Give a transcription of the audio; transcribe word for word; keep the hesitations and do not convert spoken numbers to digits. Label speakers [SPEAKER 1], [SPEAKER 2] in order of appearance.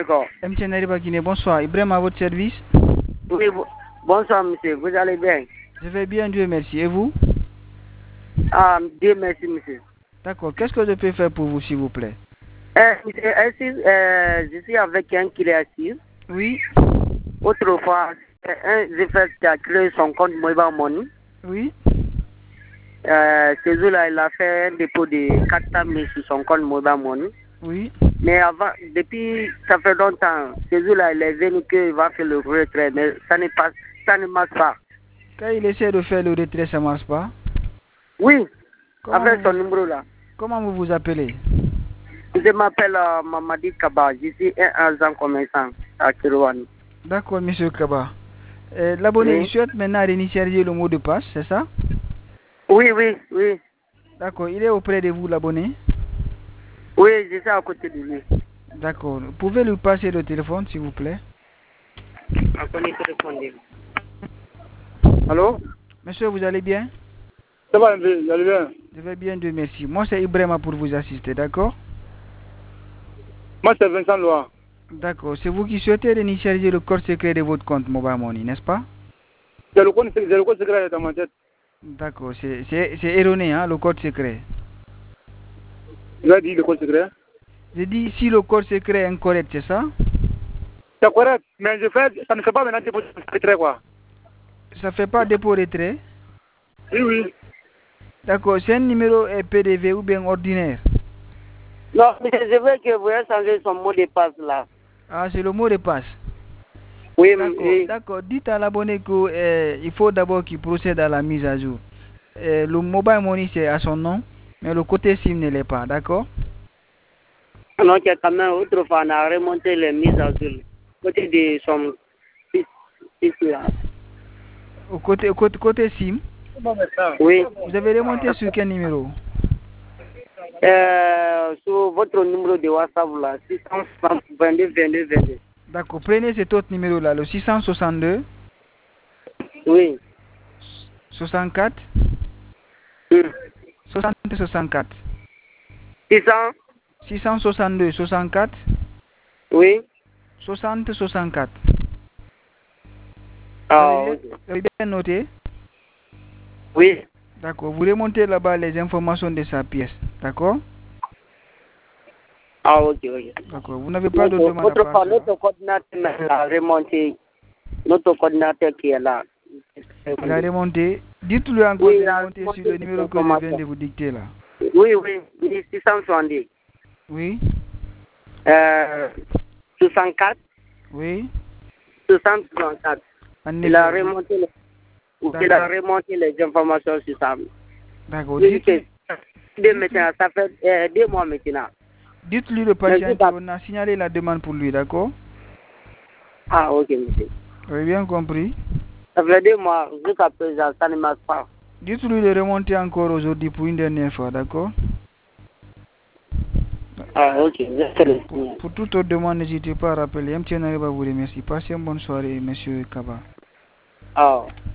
[SPEAKER 1] D'accord.
[SPEAKER 2] M T N Nariba Guinée, bonsoir. Ibrahim à votre service.
[SPEAKER 1] Oui, bonsoir monsieur, vous allez bien?
[SPEAKER 2] Je vais bien, Dieu merci. Et vous?
[SPEAKER 1] Ah, Dieu merci monsieur.
[SPEAKER 2] D'accord. Qu'est-ce que je peux faire pour vous, s'il vous plaît?
[SPEAKER 1] Euh, monsieur, euh, je suis avec un créatif.
[SPEAKER 2] Oui.
[SPEAKER 1] Autrefois, un Zephyr qui a créé son compte Mobile Money.
[SPEAKER 2] Oui.
[SPEAKER 1] Euh, ce jour-là, il a fait un dépôt de quatre cent mille sur son compte Mobile Money.
[SPEAKER 2] Oui.
[SPEAKER 1] Mais avant, depuis, ça fait longtemps, ce jour-là, il est venu qu'il va faire le retrait, mais ça ne, passe, ça ne marche pas.
[SPEAKER 2] Quand il essaie de faire le retrait, ça ne marche pas?
[SPEAKER 1] Oui,
[SPEAKER 2] comment
[SPEAKER 1] avec son
[SPEAKER 2] vous,
[SPEAKER 1] numéro là.
[SPEAKER 2] Comment vous vous appelez?
[SPEAKER 1] Je m'appelle euh, Mamadi Kaba, je suis un agent commerçant à Kirouane.
[SPEAKER 2] D'accord, monsieur Kaba. Euh, L'abonné,
[SPEAKER 1] Oui.
[SPEAKER 2] il souhaite maintenant réinitialiser le mot de passe, c'est ça?
[SPEAKER 1] Oui, oui, oui.
[SPEAKER 2] D'accord, il est auprès de vous, l'abonné?
[SPEAKER 1] Oui, je suis à côté de lui.
[SPEAKER 2] D'accord. Vous pouvez lui passer le téléphone, s'il vous plaît?
[SPEAKER 1] Allô?
[SPEAKER 2] Monsieur, vous allez bien?
[SPEAKER 1] Ça va, vous allez bien?
[SPEAKER 2] Je vais bien, Dieu merci. Moi, c'est Ibrahima pour vous assister, d'accord?
[SPEAKER 1] Moi, c'est Vincent Loa.
[SPEAKER 2] D'accord. C'est vous qui souhaitez réinitialiser le code secret de votre compte Mobile Money, n'est-ce pas?
[SPEAKER 1] C'est le code secret dans ma tête.
[SPEAKER 2] D'accord. C'est erroné, hein, le code secret.
[SPEAKER 1] Tu as dit le code secret?
[SPEAKER 2] J'ai dit si le code secret est incorrect, c'est ça?
[SPEAKER 1] C'est correct, mais je fais, ça ne fait pas maintenant dépôt retrait, quoi.
[SPEAKER 2] Ça ne fait pas dépôt retrait?
[SPEAKER 1] Oui, oui.
[SPEAKER 2] D'accord. C'est un numéro P D V ou bien ordinaire?
[SPEAKER 1] Non, mais je veux que vous ayez changé son mot de passe là.
[SPEAKER 2] Ah, c'est le mot de passe?
[SPEAKER 1] Oui,
[SPEAKER 2] oui. D'accord. Dites à l'abonné qu'il euh, faut d'abord qu'il procède à la mise à jour. Euh, le Mobile Money, c'est à son nom, mais le côté SIM ne l'est pas, d'accord?
[SPEAKER 1] Non, que quand même, autrefois, on a remonté les mises à jour. Côté de son fils là.
[SPEAKER 2] Au côté, au côté, côté SIM?
[SPEAKER 1] Oui.
[SPEAKER 2] Vous avez remonté sur quel numéro?
[SPEAKER 1] Euh, sur votre numéro de WhatsApp là, six cent vingt-deux vingt-deux vingt-deux.
[SPEAKER 2] D'accord. Prenez cet autre numéro là, le six cent soixante-deux.
[SPEAKER 1] Oui.
[SPEAKER 2] soixante-quatre.
[SPEAKER 1] Mm.
[SPEAKER 2] soixante soixante-quatre.
[SPEAKER 1] six cents.
[SPEAKER 2] six cent soixante-deux soixante-quatre.
[SPEAKER 1] Oui.
[SPEAKER 2] soixante soixante-quatre.
[SPEAKER 1] Ah,
[SPEAKER 2] vous avez bien noté?
[SPEAKER 1] Oui.
[SPEAKER 2] D'accord. Vous remontez là-bas les informations de sa pièce. D'accord?
[SPEAKER 1] Ah, ok, ok.
[SPEAKER 2] D'accord. Vous n'avez pas de demande à
[SPEAKER 1] part.
[SPEAKER 2] part
[SPEAKER 1] Notre coordinateur a remonté. Notre coordinateur qui est là.
[SPEAKER 2] Il a remonté. Dites-lui encore
[SPEAKER 1] Oui,
[SPEAKER 2] de remonter sur le numéro que je viens de vous dicter là.
[SPEAKER 1] Oui, oui. Oui, six cent soixante-dix.
[SPEAKER 2] Oui.
[SPEAKER 1] Euh, soixante-quatre.
[SPEAKER 2] Oui.
[SPEAKER 1] soixante soixante-quatre.
[SPEAKER 2] En
[SPEAKER 1] Il a
[SPEAKER 2] effet,
[SPEAKER 1] remonté les, il a remonté les informations sur ça.
[SPEAKER 2] D'accord.
[SPEAKER 1] Oui,
[SPEAKER 2] Dites-lui
[SPEAKER 1] deux maintenant, ça fait euh, deux mois maintenant.
[SPEAKER 2] dites-lui de patienter. On a signalé la demande pour lui, d'accord?
[SPEAKER 1] Ah, ok, monsieur.
[SPEAKER 2] Vous avez bien compris?
[SPEAKER 1] Ça fait deux mois, jusqu'à présent, ça ne marche pas.
[SPEAKER 2] Dites-lui de remonter encore aujourd'hui pour une dernière fois, d'accord?
[SPEAKER 1] Ah, ok.
[SPEAKER 2] Pour, pour toute autre demande, n'hésitez pas à rappeler. M T N Nariba vous remercie. Passez une bonne soirée, monsieur Kaba.
[SPEAKER 1] Ah.